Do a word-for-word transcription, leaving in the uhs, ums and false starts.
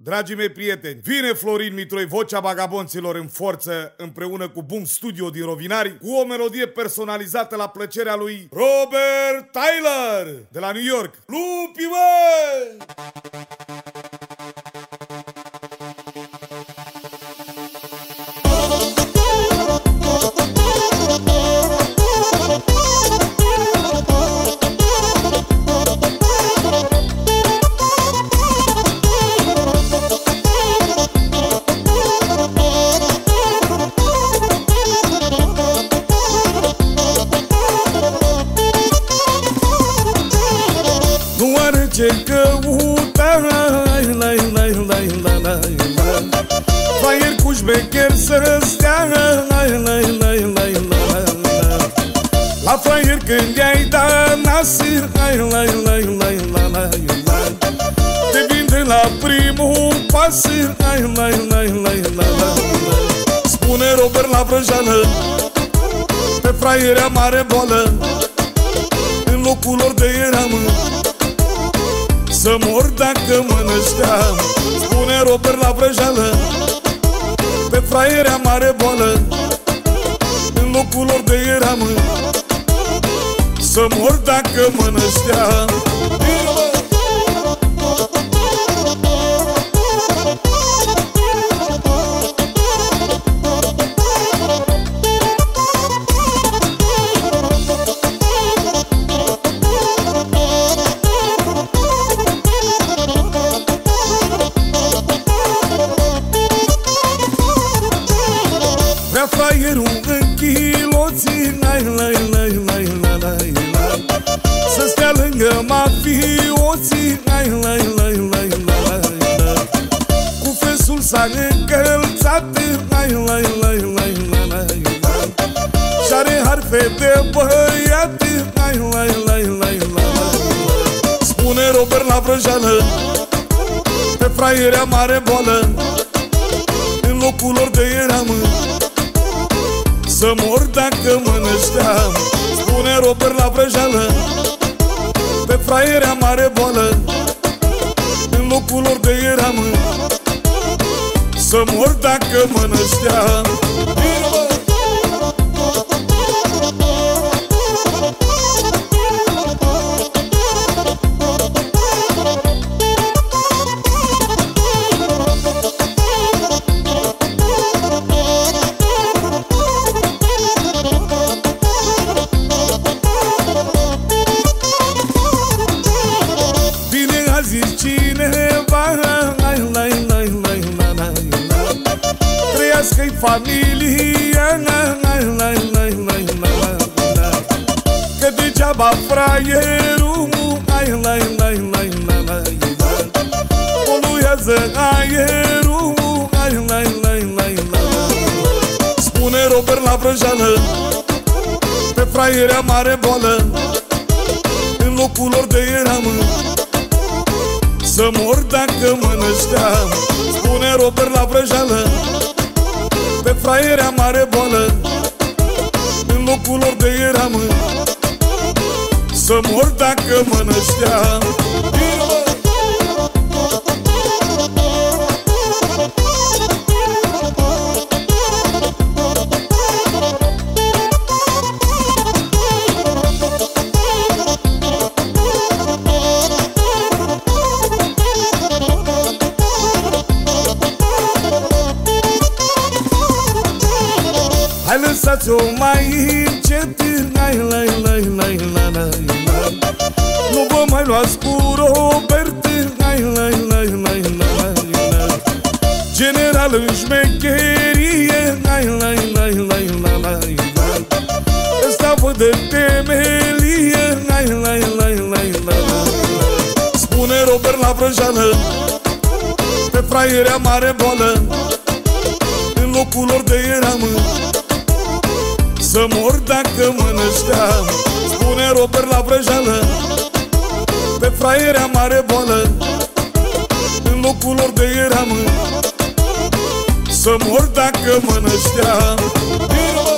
Dragii mei prieteni, vine Florin Mitroi, vocea vagabonților în forță, împreună cu Boom Studio din Rovinari, cu o melodie personalizată la plăcerea lui Robert Tyler de la New York. Lupi, măi! Ce căuta, lai, lai, lai, lai, lai, lai, fraier cu șmecher să stea, lai, lai, lai, lai, lai, la fraier când i-ai dat nasir, lai, lai, lai, lai, lai, lai, te vinde la primul pas, lai, lai, lai, lai, lai, spune Robert la vrăjeală, pe fraierea mare boală, în locul lor de eram să mor dacă mă nășteam. Spune Robert la vrăjeală, pe fraierea mare boală, în locul lor de eram să mor dacă mă nășteam. Fraierul în chiloții, lai, lai, lai, lai, lai, lai, să stea lângă mafioții, lai, lai, lai, lai, lai, lai, cu fesul s-a încălțat, lai, lai, lai, lai, lai, lai, și-are harfe de băiat, lai, lai, lai, lai, lai, spune Robert la vrăjeală, pe fraierea mare boală, în locul lor de eram să mor dacă mă nășteam. Spune Robert la vrăjeală, pe fraierea mare boală, în locul lor de eram să mor dacă mă nășteam. Cineva, lai, lai, lai, lai, lai, lai, trăiască-i familia, lai, lai, lai, lai, lai, că degeaba fraierul, lai, lai, lai, lai, lai, lai, poluează aerul, lai, lai, lai, lai, lai, spune Robert la vrăjeală, pe fraierea mare boală, în locul lor de eram să mor dacă mă nășteam. Spune Robert la vrăjeală, pe fraierea mare boală, în locul lor de eram să mor dacă mă nășteam. Hai lăsați-o mai încet, lai, lai, lai, lai, lai, lai, lai, nu vă mai luați cu Robert, lai, lai, lai, lai, lai, lai, general în șmecherie, lai, lai, lai, lai, lai, lai, lai, ăsta vă dă temelie, lai, lai, lai, lai, lai, spune Robert la vrăjeală, pe fraierea mare boală, în locul lor de eram să mor dacă mă nășteam. Spune Robert la vrăjeală, pe fraierea mare boală, în locul lor de eram să mor dacă mă nășteam.